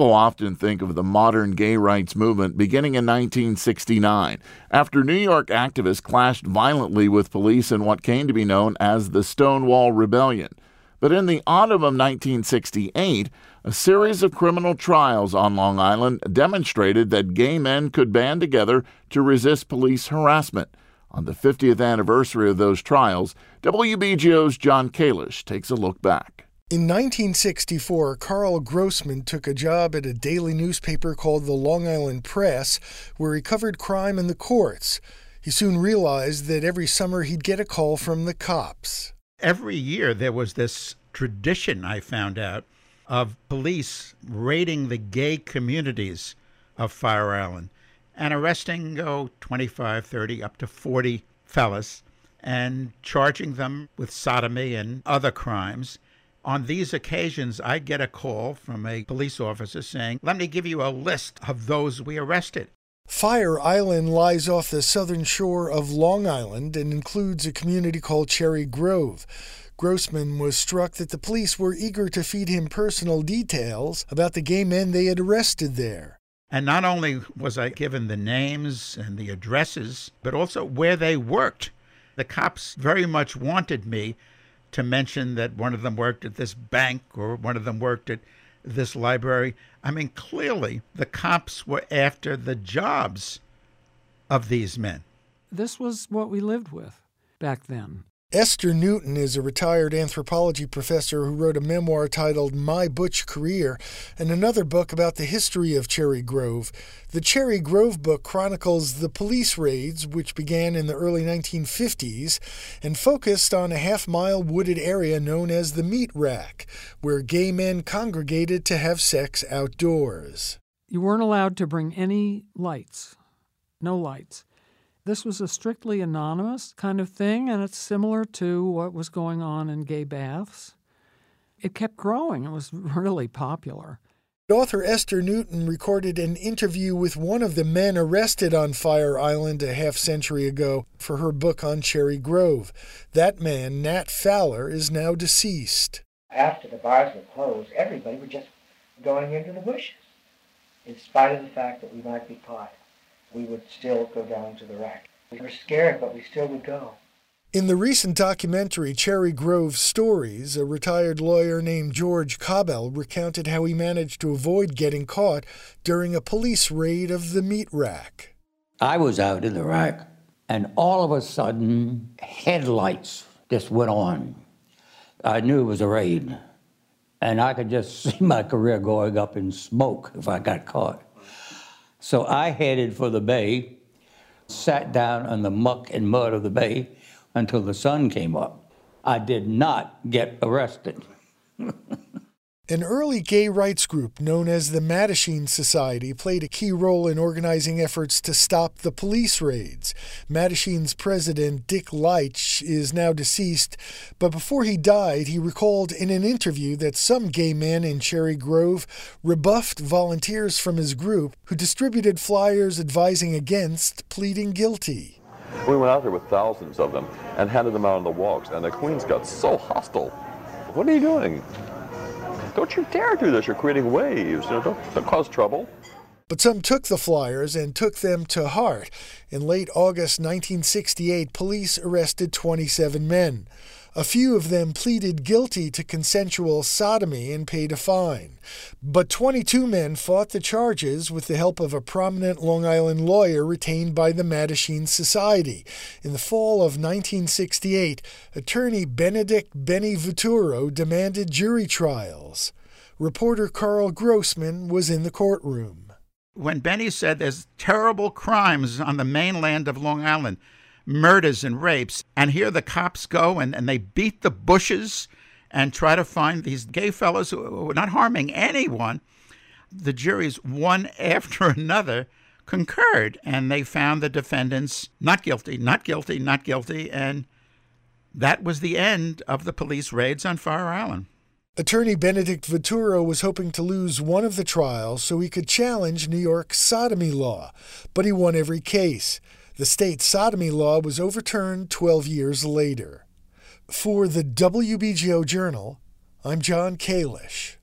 People often think of the modern gay rights movement beginning in 1969, after New York activists clashed violently with police in what came to be known as the Stonewall Rebellion. But in the autumn of 1968, a series of criminal trials on Long Island demonstrated that gay men could band together to resist police harassment. On the 50th anniversary of those trials, WBGO's John Kalish takes a look back. In 1964, Carl Grossman took a job at a daily newspaper called the Long Island Press, where he covered crime in the courts. He soon realized that every summer he'd get a call from the cops. Every year there was this tradition, I found out, of police raiding the gay communities of Fire Island and arresting 25, 30, up to 40 fellas and charging them with sodomy and other crimes. On these occasions, I'd get a call from a police officer saying, "Let me give you a list of those we arrested." Fire Island lies off the southern shore of Long Island and includes a community called Cherry Grove. Grossman was struck that the police were eager to feed him personal details about the gay men they had arrested there. And not only was I given the names and the addresses, but also where they worked. The cops very much wanted me to mention that one of them worked at this bank or one of them worked at this library. I mean, clearly the cops were after the jobs of these men. This was what we lived with back then. Esther Newton is a retired anthropology professor who wrote a memoir titled My Butch Career and another book about the history of Cherry Grove. The Cherry Grove book chronicles the police raids, which began in the early 1950s and focused on a half-mile wooded area known as the Meat Rack, where gay men congregated to have sex outdoors. You weren't allowed to bring any lights, no lights. This was a strictly anonymous kind of thing, and it's similar to what was going on in gay baths. It kept growing. It was really popular. Author Esther Newton recorded an interview with one of the men arrested on Fire Island a half-century ago for her book on Cherry Grove. That man, Nat Fowler, is now deceased. After the bars were closed, everybody was just going into the bushes. In spite of the fact that we might be caught, we would still go down to the rack. We were scared, but we still would go. In the recent documentary Cherry Grove Stories, a retired lawyer named George Cobell recounted how he managed to avoid getting caught during a police raid of the Meat Rack. I was out in the rack, and all of a sudden, headlights just went on. I knew it was a raid, and I could just see my career going up in smoke if I got caught. So I headed for the bay, sat down on the muck and mud of the bay until the sun came up. I did not get arrested. An early gay rights group known as the Mattachine Society played a key role in organizing efforts to stop the police raids. Mattachine's president, Dick Leitch, is now deceased, but before he died, he recalled in an interview that some gay men in Cherry Grove rebuffed volunteers from his group who distributed flyers advising against pleading guilty. We went out there with thousands of them and handed them out on the walks, and the Queens got so hostile. What are you doing? Don't you dare do this. You're creating waves. Don't cause trouble. But some took the flyers and took them to heart. In late August 1968, police arrested 27 men. A few of them pleaded guilty to consensual sodomy and paid a fine. But 22 men fought the charges with the help of a prominent Long Island lawyer retained by the Mattachine Society. In the fall of 1968, attorney Benedict Benny Vituro demanded jury trials. Reporter Carl Grossman was in the courtroom. When Benny said there's terrible crimes on the mainland of Long Island, murders and rapes, and here the cops go and they beat the bushes and try to find these gay fellows who were not harming anyone, the juries, one after another, concurred, and they found the defendants not guilty, not guilty, not guilty, and that was the end of the police raids on Fire Island. Attorney Benedict Vituro was hoping to lose one of the trials so he could challenge New York's sodomy law, but he won every case. The state sodomy law was overturned 12 years later. For the WBGO Journal, I'm John Kalish.